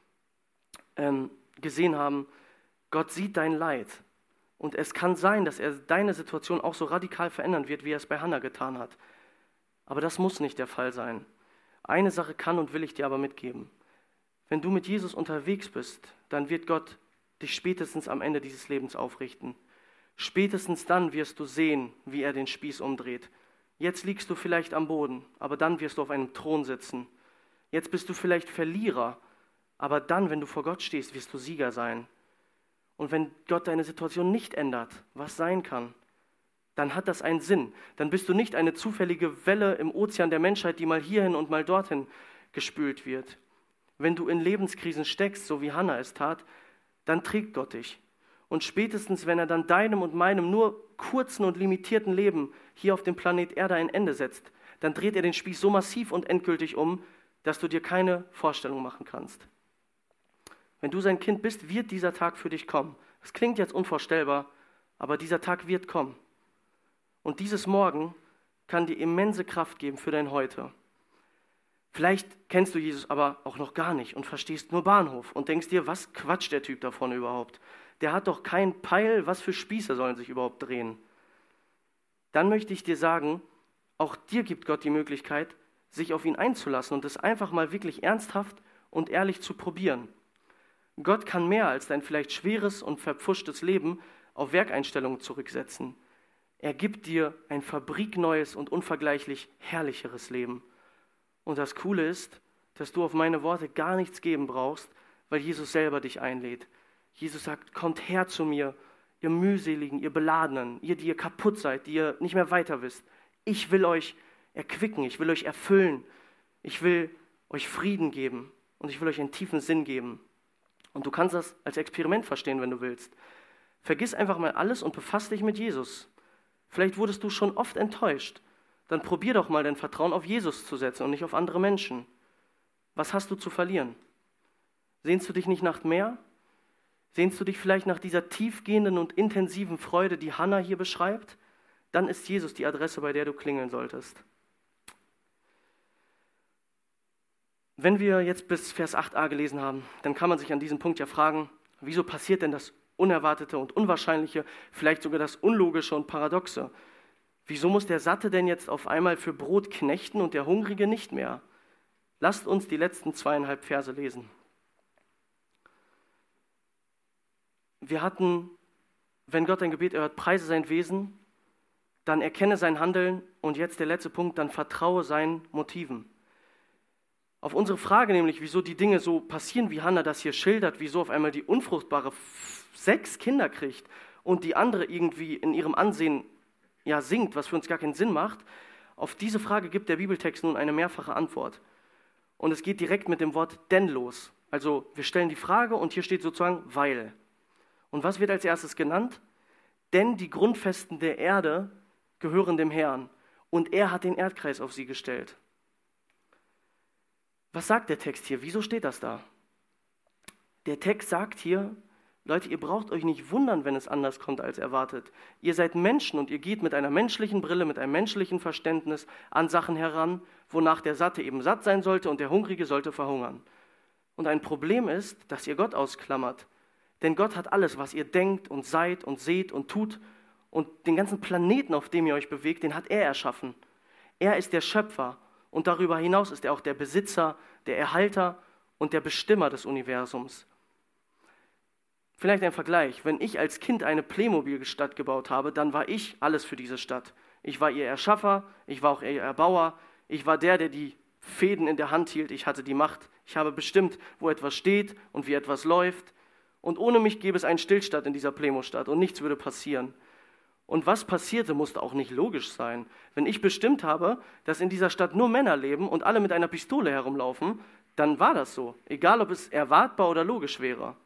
ähm, gesehen haben, Gott sieht dein Leid. Und es kann sein, dass er deine Situation auch so radikal verändern wird, wie er es bei Hannah getan hat. Aber das muss nicht der Fall sein. Eine Sache kann und will ich dir aber mitgeben. Wenn du mit Jesus unterwegs bist, dann wird Gott dich spätestens am Ende dieses Lebens aufrichten. Spätestens dann wirst du sehen, wie er den Spieß umdreht. Jetzt liegst du vielleicht am Boden, aber dann wirst du auf einem Thron sitzen. Jetzt bist du vielleicht Verlierer, aber dann, wenn du vor Gott stehst, wirst du Sieger sein. Und wenn Gott deine Situation nicht ändert, was sein kann, dann hat das einen Sinn. Dann bist du nicht eine zufällige Welle im Ozean der Menschheit, die mal hierhin und mal dorthin gespült wird. Wenn du in Lebenskrisen steckst, so wie Hannah es tat, dann trägt Gott dich. Und spätestens, wenn er dann deinem und meinem nur kurzen und limitierten Leben hier auf dem Planet Erde ein Ende setzt, dann dreht er den Spieß so massiv und endgültig um, dass du dir keine Vorstellung machen kannst. Wenn du sein Kind bist, wird dieser Tag für dich kommen. Das klingt jetzt unvorstellbar, aber dieser Tag wird kommen. Und dieses Morgen kann dir immense Kraft geben für dein Heute. Vielleicht kennst du Jesus aber auch noch gar nicht und verstehst nur Bahnhof und denkst dir, was quatscht der Typ davon überhaupt? Der hat doch keinen Peil, was für Spieße sollen sich überhaupt drehen? Dann möchte ich dir sagen, auch dir gibt Gott die Möglichkeit, sich auf ihn einzulassen und es einfach mal wirklich ernsthaft und ehrlich zu probieren. Gott kann mehr als dein vielleicht schweres und verpfuschtes Leben auf Werkeinstellungen zurücksetzen. Er gibt dir ein fabrikneues und unvergleichlich herrlicheres Leben. Und das Coole ist, dass du auf meine Worte gar nichts geben brauchst, weil Jesus selber dich einlädt. Jesus sagt, kommt her zu mir, ihr mühseligen, ihr Beladenen, ihr, die ihr kaputt seid, die ihr nicht mehr weiter wisst. Ich will euch erquicken, ich will euch erfüllen, ich will euch Frieden geben und ich will euch einen tiefen Sinn geben. Und du kannst das als Experiment verstehen, wenn du willst. Vergiss einfach mal alles und befass dich mit Jesus. Vielleicht wurdest du schon oft enttäuscht. Dann probier doch mal dein Vertrauen auf Jesus zu setzen und nicht auf andere Menschen. Was hast du zu verlieren? Sehnst du dich nicht nach mehr? Sehnst du dich vielleicht nach dieser tiefgehenden und intensiven Freude, die Hannah hier beschreibt? Dann ist Jesus die Adresse, bei der du klingeln solltest. Wenn wir jetzt bis Vers acht a gelesen haben, dann kann man sich an diesem Punkt ja fragen, wieso passiert denn das Unerwartete und Unwahrscheinliche, vielleicht sogar das Unlogische und Paradoxe? Wieso muss der Satte denn jetzt auf einmal für Brot knechten und der Hungrige nicht mehr? Lasst uns die letzten zweieinhalb Verse lesen. Wir hatten, wenn Gott ein Gebet erhört, preise sein Wesen, dann erkenne sein Handeln und jetzt der letzte Punkt, dann vertraue seinen Motiven. Auf unsere Frage nämlich, wieso die Dinge so passieren, wie Hannah das hier schildert, wieso auf einmal die Unfruchtbare sechs Kinder kriegt und die andere irgendwie in ihrem Ansehen ja sinkt, was für uns gar keinen Sinn macht, auf diese Frage gibt der Bibeltext nun eine mehrfache Antwort. Und es geht direkt mit dem Wort denn los. Also wir stellen die Frage und hier steht sozusagen weil. Und was wird als erstes genannt? Denn die Grundfesten der Erde gehören dem Herrn und er hat den Erdkreis auf sie gestellt. Was sagt der Text hier? Wieso steht das da? Der Text sagt hier, Leute, ihr braucht euch nicht wundern, wenn es anders kommt als erwartet. Ihr seid Menschen und ihr geht mit einer menschlichen Brille, mit einem menschlichen Verständnis an Sachen heran, wonach der Satte eben satt sein sollte und der Hungrige sollte verhungern. Und ein Problem ist, dass ihr Gott ausklammert. Denn Gott hat alles, was ihr denkt und seid und seht und tut und den ganzen Planeten, auf dem ihr euch bewegt, den hat er erschaffen. Er ist der Schöpfer und darüber hinaus ist er auch der Besitzer, der Erhalter und der Bestimmer des Universums. Vielleicht ein Vergleich. Wenn ich als Kind eine Playmobil-Stadt gebaut habe, dann war ich alles für diese Stadt. Ich war ihr Erschaffer, ich war auch ihr Erbauer, ich war der, der die Fäden in der Hand hielt, ich hatte die Macht. Ich habe bestimmt, wo etwas steht und wie etwas läuft. Und ohne mich gäbe es einen Stillstand in dieser Playmo-Stadt und nichts würde passieren. Und was passierte, musste auch nicht logisch sein. Wenn ich bestimmt habe, dass in dieser Stadt nur Männer leben und alle mit einer Pistole herumlaufen, dann war das so, egal ob es erwartbar oder logisch wäre.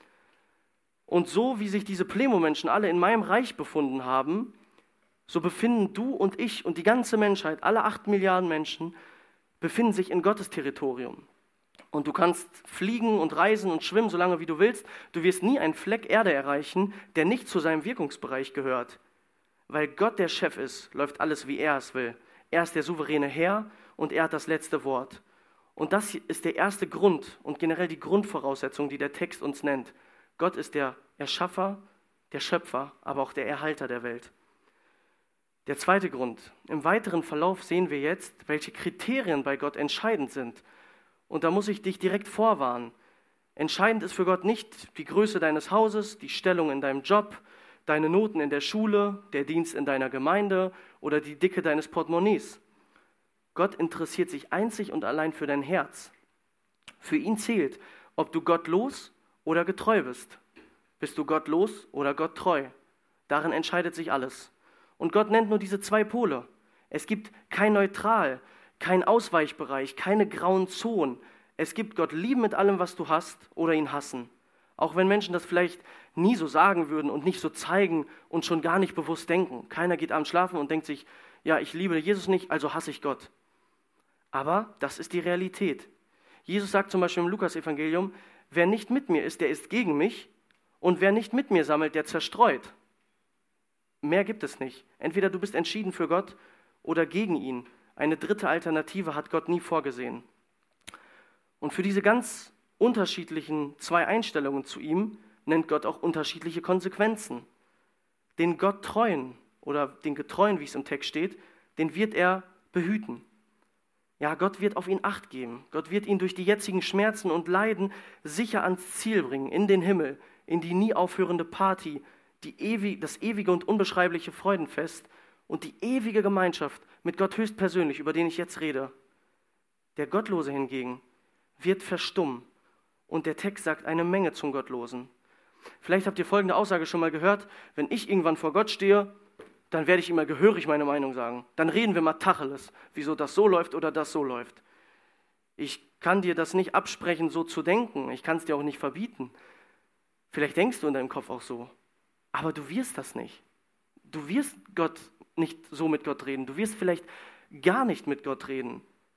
Und so wie sich diese Playmo-Menschen alle in meinem Reich befunden haben, so befinden du und ich und die ganze Menschheit, alle acht Milliarden Menschen, befinden sich in Gottes Territorium. Und du kannst fliegen und reisen und schwimmen, solange wie du willst. Du wirst nie einen Fleck Erde erreichen, der nicht zu seinem Wirkungsbereich gehört. Weil Gott der Chef ist, läuft alles, wie er es will. Er ist der souveräne Herr und er hat das letzte Wort. Und das ist der erste Grund und generell die Grundvoraussetzung, die der Text uns nennt. Gott ist der Erschaffer, der Schöpfer, aber auch der Erhalter der Welt. Der zweite Grund. Im weiteren Verlauf sehen wir jetzt, welche Kriterien bei Gott entscheidend sind. Und da muss ich dich direkt vorwarnen. Entscheidend ist für Gott nicht die Größe deines Hauses, die Stellung in deinem Job, deine Noten in der Schule, der Dienst in deiner Gemeinde oder die Dicke deines Portemonnaies. Gott interessiert sich einzig und allein für dein Herz. Für ihn zählt, ob du gottlos oder getreu bist. Bist du gottlos oder Gott treu? Darin entscheidet sich alles. Und Gott nennt nur diese zwei Pole. Es gibt kein Neutral, kein Ausweichbereich, keine grauen Zonen. Es gibt Gott lieben mit allem, was du hast, oder ihn hassen. Auch wenn Menschen das vielleicht nie so sagen würden und nicht so zeigen und schon gar nicht bewusst denken. Keiner geht abends schlafen und denkt sich, ja, ich liebe Jesus nicht, also hasse ich Gott. Aber das ist die Realität. Jesus sagt zum Beispiel im Lukas-Evangelium, wer nicht mit mir ist, der ist gegen mich und wer nicht mit mir sammelt, der zerstreut. Mehr gibt es nicht. Entweder du bist entschieden für Gott oder gegen ihn. Eine dritte Alternative hat Gott nie vorgesehen. Und für diese ganz unterschiedlichen zwei Einstellungen zu ihm nennt Gott auch unterschiedliche Konsequenzen. Den Gott treuen oder den Getreuen, wie es im Text steht, den wird er behüten. Ja, Gott wird auf ihn Acht geben. Gott wird ihn durch die jetzigen Schmerzen und Leiden sicher ans Ziel bringen, in den Himmel, in die nie aufhörende Party, die ewig, das ewige und unbeschreibliche Freudenfest und die ewige Gemeinschaft mit Gott höchstpersönlich, über den ich jetzt rede. Der Gottlose hingegen wird verstummen und der Text sagt eine Menge zum Gottlosen. Vielleicht habt ihr folgende Aussage schon mal gehört, wenn ich irgendwann vor Gott stehe, dann werde ich immer gehörig meine Meinung sagen. Dann reden wir mal Tacheles, wieso das so läuft oder das so läuft. Ich kann dir das nicht absprechen, so zu denken. Ich kann es dir auch nicht verbieten. Vielleicht denkst du in deinem Kopf auch so, aber du wirst das nicht. Du wirst Gott nicht so mit Gott reden. Du wirst vielleicht gar nicht mit Gott reden.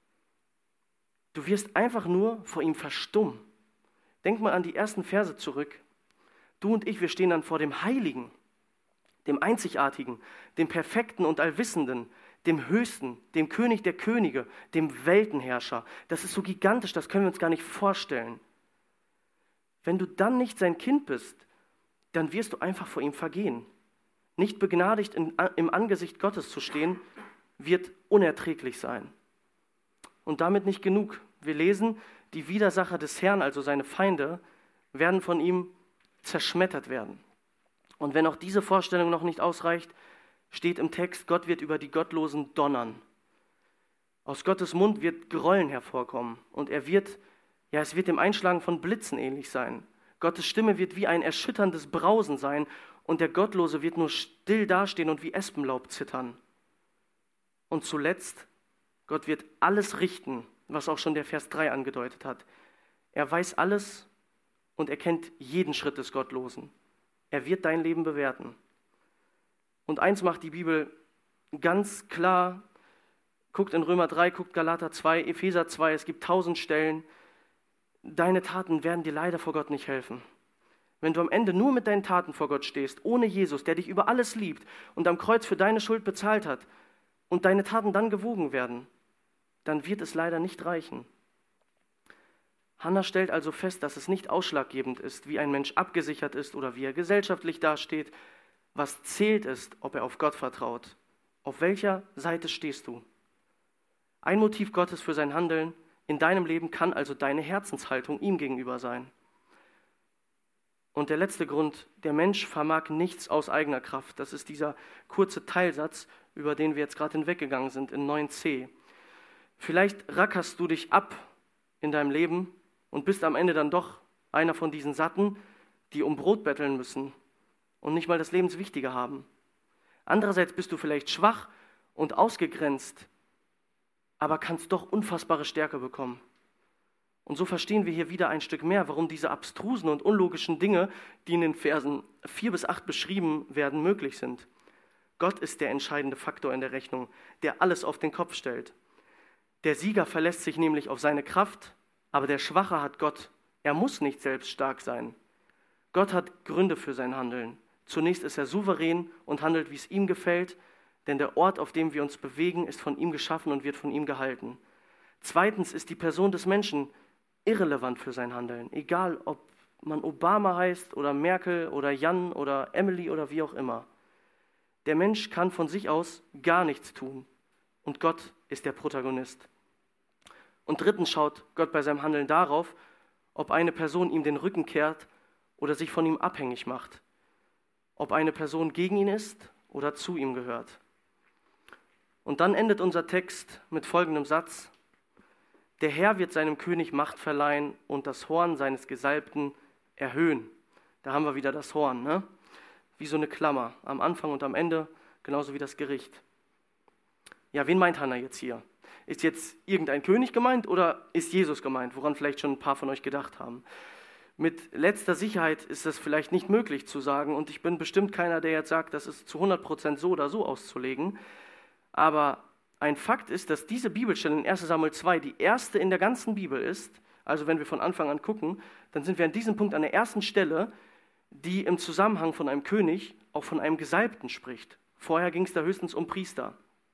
Du wirst einfach nur vor ihm verstummen. Denk mal an die ersten Verse zurück. Du und ich, wir stehen dann vor dem Heiligen, dem Einzigartigen, dem Perfekten und Allwissenden, dem Höchsten, dem König der Könige, dem Weltenherrscher. Das ist so gigantisch, das können wir uns gar nicht vorstellen. Wenn du dann nicht sein Kind bist, dann wirst du einfach vor ihm vergehen. Nicht begnadigt in, im Angesicht Gottes zu stehen, wird unerträglich sein. Und damit nicht genug. Wir lesen, die Widersacher des Herrn, also seine Feinde, werden von ihm zerschmettert werden. Und wenn auch diese Vorstellung noch nicht ausreicht, steht im Text, Gott wird über die Gottlosen donnern. Aus Gottes Mund wird Grollen hervorkommen und er wird, ja, es wird dem Einschlagen von Blitzen ähnlich sein. Gottes Stimme wird wie ein erschütterndes Brausen sein und der Gottlose wird nur still dastehen und wie Espenlaub zittern. Und zuletzt, Gott wird alles richten, was auch schon der Vers drei angedeutet hat. Er weiß alles und er kennt jeden Schritt des Gottlosen. Er wird dein Leben bewerten. Und eins macht die Bibel ganz klar, guckt in Römer drei, guckt Galater zwei, Epheser zwei, es gibt tausend Stellen. Deine Taten werden dir leider vor Gott nicht helfen. Wenn du am Ende nur mit deinen Taten vor Gott stehst, ohne Jesus, der dich über alles liebt und am Kreuz für deine Schuld bezahlt hat und deine Taten dann gewogen werden, dann wird es leider nicht reichen. Hannah stellt also fest, dass es nicht ausschlaggebend ist, wie ein Mensch abgesichert ist oder wie er gesellschaftlich dasteht. Was zählt ist, ob er auf Gott vertraut. Auf welcher Seite stehst du? Ein Motiv Gottes für sein Handeln in deinem Leben kann also deine Herzenshaltung ihm gegenüber sein. Und der letzte Grund, der Mensch vermag nichts aus eigener Kraft. Das ist dieser kurze Teilsatz, über den wir jetzt gerade hinweggegangen sind in neun c. Vielleicht rackerst du dich ab in deinem Leben und bist am Ende dann doch einer von diesen Satten, die um Brot betteln müssen und nicht mal das Lebenswichtige haben. Andererseits bist du vielleicht schwach und ausgegrenzt, aber kannst doch unfassbare Stärke bekommen. Und so verstehen wir hier wieder ein Stück mehr, warum diese abstrusen und unlogischen Dinge, die in den Versen vier bis acht beschrieben werden, möglich sind. Gott ist der entscheidende Faktor in der Rechnung, der alles auf den Kopf stellt. Der Sieger verlässt sich nämlich auf seine Kraft, aber der Schwache hat Gott. Er muss nicht selbst stark sein. Gott hat Gründe für sein Handeln. Zunächst ist er souverän und handelt, wie es ihm gefällt, denn der Ort, auf dem wir uns bewegen, ist von ihm geschaffen und wird von ihm gehalten. Zweitens ist die Person des Menschen irrelevant für sein Handeln, egal ob man Obama heißt oder Merkel oder Jan oder Emily oder wie auch immer. Der Mensch kann von sich aus gar nichts tun und Gott ist der Protagonist. Und drittens schaut Gott bei seinem Handeln darauf, ob eine Person ihm den Rücken kehrt oder sich von ihm abhängig macht, ob eine Person gegen ihn ist oder zu ihm gehört. Und dann endet unser Text mit folgendem Satz: Der Herr wird seinem König Macht verleihen und das Horn seines Gesalbten erhöhen. Da haben wir wieder das Horn, ne? Wie so eine Klammer, am Anfang und am Ende, genauso wie das Gericht. Ja, wen meint Hannah jetzt hier? Ist jetzt irgendein König gemeint oder ist Jesus gemeint, woran vielleicht schon ein paar von euch gedacht haben? Mit letzter Sicherheit ist das vielleicht nicht möglich zu sagen und ich bin bestimmt keiner, der jetzt sagt, das ist zu hundert Prozent so oder so auszulegen. Aber ein Fakt ist, dass diese Bibelstelle in erster Samuel zwei die erste in der ganzen Bibel ist. Also wenn wir von Anfang an gucken, dann sind wir an diesem Punkt an der ersten Stelle, die im Zusammenhang von einem König auch von einem Gesalbten spricht. Vorher ging es da höchstens um Priester.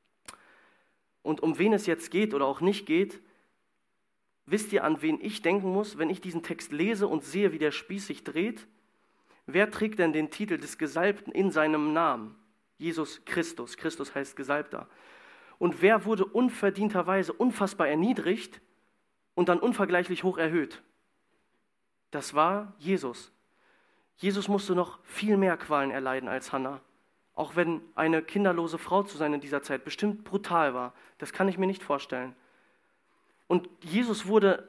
Und um wen es jetzt geht oder auch nicht geht, wisst ihr, an wen ich denken muss, wenn ich diesen Text lese und sehe, wie der Spieß sich dreht? Wer trägt denn den Titel des Gesalbten in seinem Namen? Jesus Christus. Christus heißt Gesalbter. Und wer wurde unverdienterweise unfassbar erniedrigt und dann unvergleichlich hoch erhöht? Das war Jesus. Jesus musste noch viel mehr Qualen erleiden als Hannah. Auch wenn eine kinderlose Frau zu sein in dieser Zeit bestimmt brutal war. Das kann ich mir nicht vorstellen. Und Jesus wurde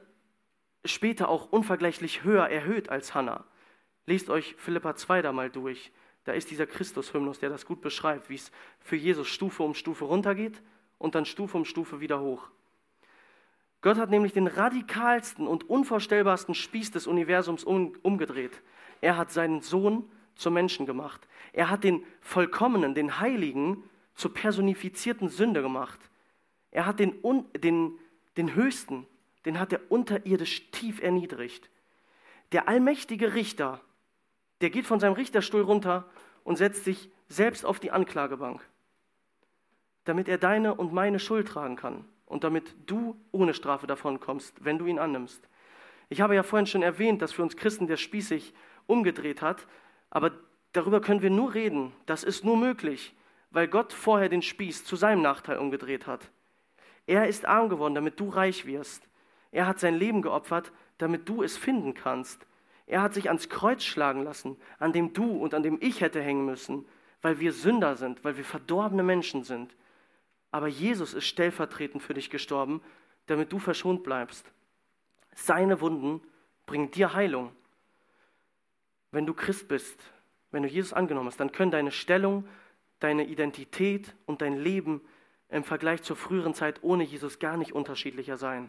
später auch unvergleichlich höher erhöht als Hannah. Lest euch Philipper zwei da mal durch. Da ist dieser Christus-Hymnus, der das gut beschreibt, wie es für Jesus Stufe um Stufe runtergeht und dann Stufe um Stufe wieder hoch. Gott hat nämlich den radikalsten und unvorstellbarsten Spieß des Universums um, umgedreht. Er hat seinen Sohn zum Menschen gemacht. Er hat den Vollkommenen, den Heiligen, zur personifizierten Sünde gemacht. Er hat den, den, den Höchsten, den hat er unterirdisch tief erniedrigt. Der allmächtige Richter, der geht von seinem Richterstuhl runter und setzt sich selbst auf die Anklagebank, damit er deine und meine Schuld tragen kann und damit du ohne Strafe davon kommst, wenn du ihn annimmst. Ich habe ja vorhin schon erwähnt, dass für uns Christen der Spieß sich umgedreht hat, aber darüber können wir nur reden. Das ist nur möglich, weil Gott vorher den Spieß zu seinem Nachteil umgedreht hat. Er ist arm geworden, damit du reich wirst. Er hat sein Leben geopfert, damit du es finden kannst. Er hat sich ans Kreuz schlagen lassen, an dem du und an dem ich hätte hängen müssen, weil wir Sünder sind, weil wir verdorbene Menschen sind. Aber Jesus ist stellvertretend für dich gestorben, damit du verschont bleibst. Seine Wunden bringen dir Heilung. Wenn du Christ bist, wenn du Jesus angenommen hast, dann können deine Stellung, deine Identität und dein Leben im Vergleich zur früheren Zeit ohne Jesus gar nicht unterschiedlicher sein.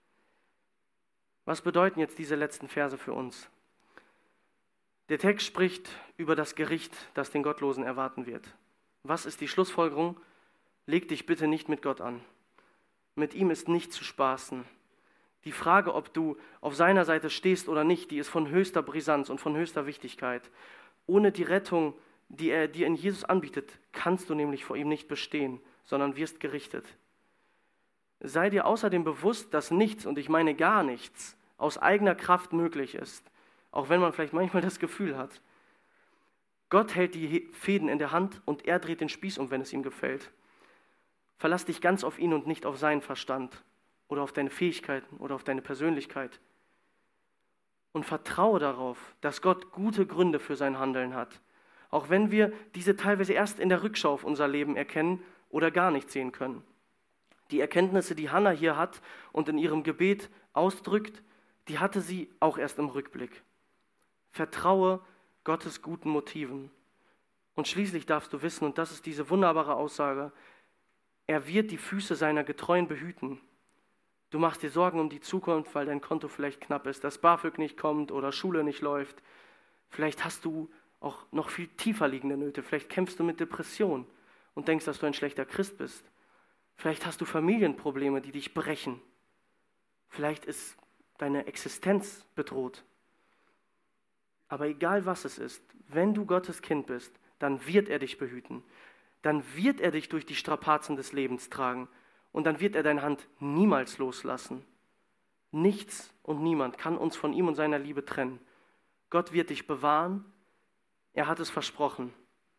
Was bedeuten jetzt diese letzten Verse für uns? Der Text spricht über das Gericht, das den Gottlosen erwarten wird. Was ist die Schlussfolgerung? Leg dich bitte nicht mit Gott an. Mit ihm ist nicht zu spaßen. Die Frage, ob du auf seiner Seite stehst oder nicht, die ist von höchster Brisanz und von höchster Wichtigkeit. Ohne die Rettung, die er dir in Jesus anbietet, kannst du nämlich vor ihm nicht bestehen, sondern wirst gerichtet. Sei dir außerdem bewusst, dass nichts, und ich meine gar nichts, aus eigener Kraft möglich ist, auch wenn man vielleicht manchmal das Gefühl hat. Gott hält die Fäden in der Hand und er dreht den Spieß um, wenn es ihm gefällt. Verlass dich ganz auf ihn und nicht auf seinen Verstand oder auf deine Fähigkeiten oder auf deine Persönlichkeit. Und vertraue darauf, dass Gott gute Gründe für sein Handeln hat, auch wenn wir diese teilweise erst in der Rückschau auf unser Leben erkennen oder gar nicht sehen können. Die Erkenntnisse, die Hannah hier hat und in ihrem Gebet ausdrückt, die hatte sie auch erst im Rückblick. Vertraue Gottes guten Motiven. Und schließlich darfst du wissen, und das ist diese wunderbare Aussage, er wird die Füße seiner Getreuen behüten. Du machst dir Sorgen um die Zukunft, weil dein Konto vielleicht knapp ist, dass BAföG nicht kommt oder Schule nicht läuft. Vielleicht hast du auch noch viel tiefer liegende Nöte. Vielleicht kämpfst du mit Depression und denkst, dass du ein schlechter Christ bist. Vielleicht hast du Familienprobleme, die dich brechen. Vielleicht ist deine Existenz bedroht. Aber egal was es ist, wenn du Gottes Kind bist, dann wird er dich behüten. Dann wird er dich durch die Strapazen des Lebens tragen. Und dann wird er deine Hand niemals loslassen. Nichts und niemand kann uns von ihm und seiner Liebe trennen. Gott wird dich bewahren. Er hat es versprochen.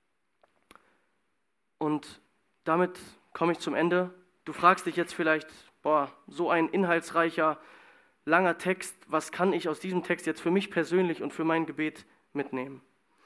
Und damit komme ich zum Ende. Du fragst dich jetzt vielleicht, boah, so ein inhaltsreicher, langer Text, was kann ich aus diesem Text jetzt für mich persönlich und für mein Gebet mitnehmen?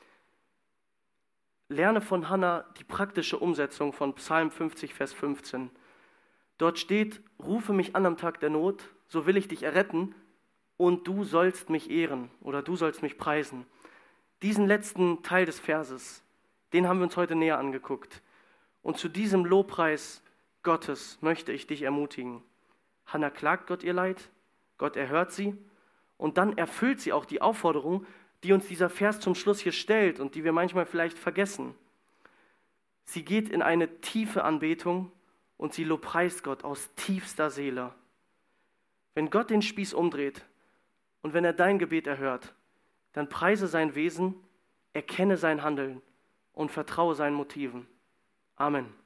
Lerne von Hannah die praktische Umsetzung von Psalm fünfzig, Vers fünfzehn. Dort steht, rufe mich an am Tag der Not, so will ich dich erretten und du sollst mich ehren oder du sollst mich preisen. Diesen letzten Teil des Verses, den haben wir uns heute näher angeguckt. Und zu diesem Lobpreis Gottes möchte ich dich ermutigen. Hannah klagt Gott ihr Leid, Gott erhört sie und dann erfüllt sie auch die Aufforderung, die uns dieser Vers zum Schluss hier stellt und die wir manchmal vielleicht vergessen. Sie geht in eine tiefe Anbetung und sie lobpreist Gott aus tiefster Seele. Wenn Gott den Spieß umdreht und wenn er dein Gebet erhört, dann preise sein Wesen, erkenne sein Handeln und vertraue seinen Motiven. Amen.